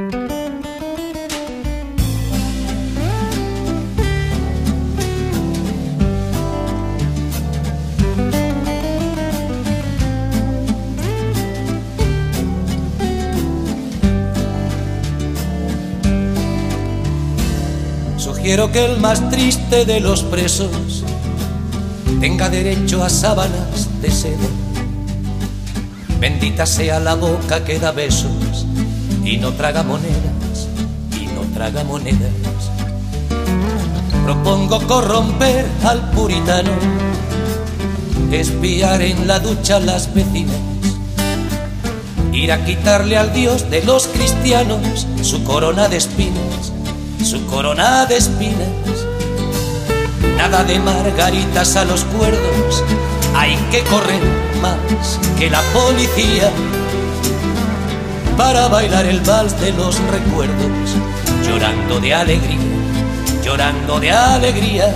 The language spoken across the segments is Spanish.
Quiero que el más triste de los presos tenga derecho a sábanas de seda. Bendita sea la boca que da besos y no traga monedas, y no traga monedas. Propongo corromper al puritano, espiar en la ducha las vecinas, ir a quitarle al Dios de los cristianos su corona de espinas, su corona de espinas. Nada de margaritas a los cuerdos, hay que correr más que la policía para bailar el vals de los recuerdos, llorando de alegría, llorando de alegría.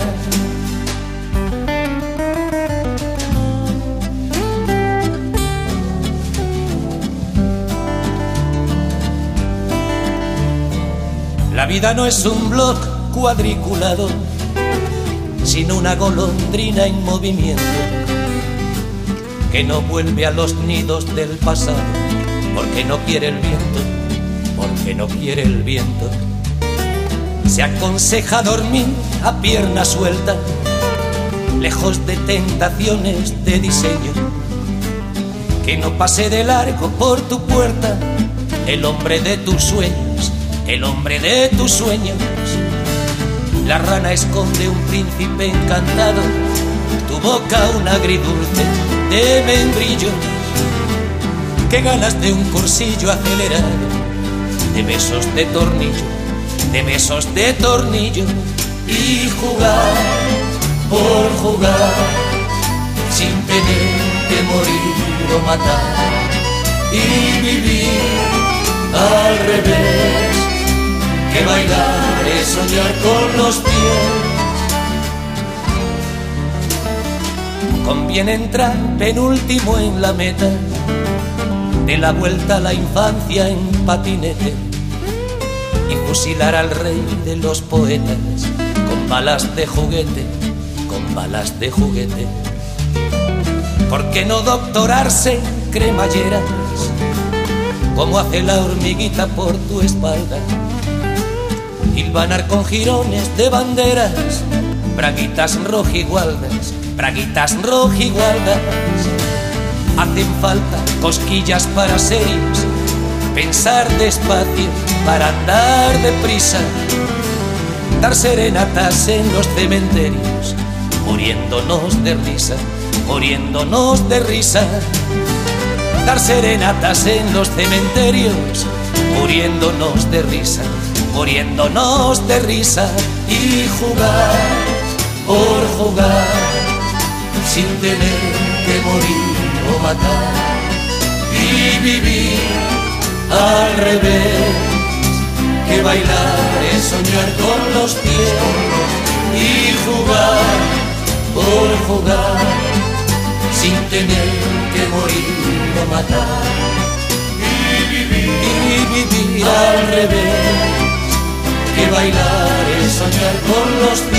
La vida no es un bloc cuadriculado, sino una golondrina en movimiento que no vuelve a los nidos del pasado porque no quiere el viento, porque no quiere el viento. Se aconseja dormir a pierna suelta, lejos de tentaciones de diseño, que no pase de largo por tu puerta el hombre de tus sueños, el hombre de tus sueños. La rana esconde un príncipe encantado, tu boca un agridulce de membrillo. Qué ganas de un cursillo acelerado, de besos de tornillo, de besos de tornillo. Y jugar por jugar, sin tener que morir o matar. Y vivir al revés, que bailar es soñar con los pies. Conviene entrar penúltimo en la meta de la vuelta a la infancia en patinete y fusilar al rey de los poetas con balas de juguete, con balas de juguete. ¿Por qué no doctorarse en cremalleras, como hace la hormiguita por tu espalda? Hilvanar con jirones de banderas, braguitas rojigualdas, braguitas rojigualdas. Hacen falta cosquillas para serios, pensar despacio para andar deprisa, dar serenatas en los cementerios, muriéndonos de risa, muriéndonos de risa. Dar serenatas en los cementerios, muriéndonos de risa, muriéndonos de risa. Y jugar por jugar, sin tener que morir o matar. Y vivir al revés, que bailar es soñar con los pies. Y jugar por jugar, sin tener que morir o matar. Y vivir al revés, que bailar es soñar con los pies.